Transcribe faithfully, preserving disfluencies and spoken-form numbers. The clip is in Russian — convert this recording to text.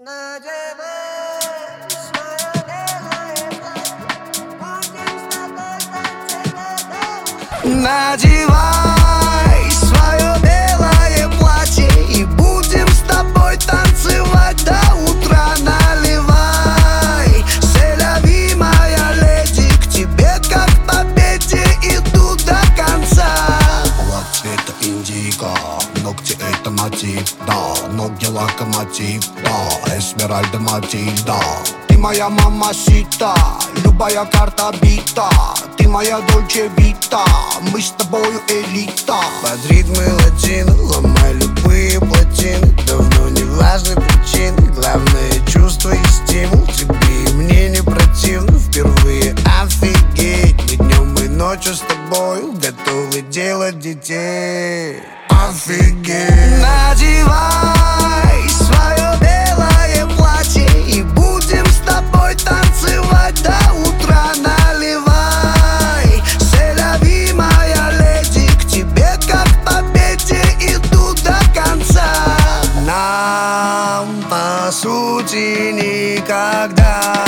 Надевай свое белое платье, будем с тобой танцевать до утра. Надевай свое белое платье и будем с тобой танцевать до утра. Наливай, селяви, моя леди, к тебе как к победе иду до конца. Лак цвета индиго, ногти это мотив, да. Ноги локомотив, да. Эсмеральда Матильда. Ты моя мамасита, любая карта бита. Ты моя Дольче Вита, мы с тобою элита. Под ритмы латины ломай любые плотины. Давно не важны причины, главное чувство и стимул. Тебе и мне не противно, впервые офигеть. Мы днем и ночью с тобою готовы делать детей. Офигеть. Надевай свое белое платье и будем с тобой танцевать до утра. Наливай, селяви, моя леди, к тебе как к победе иду до конца. Нам по сути никогда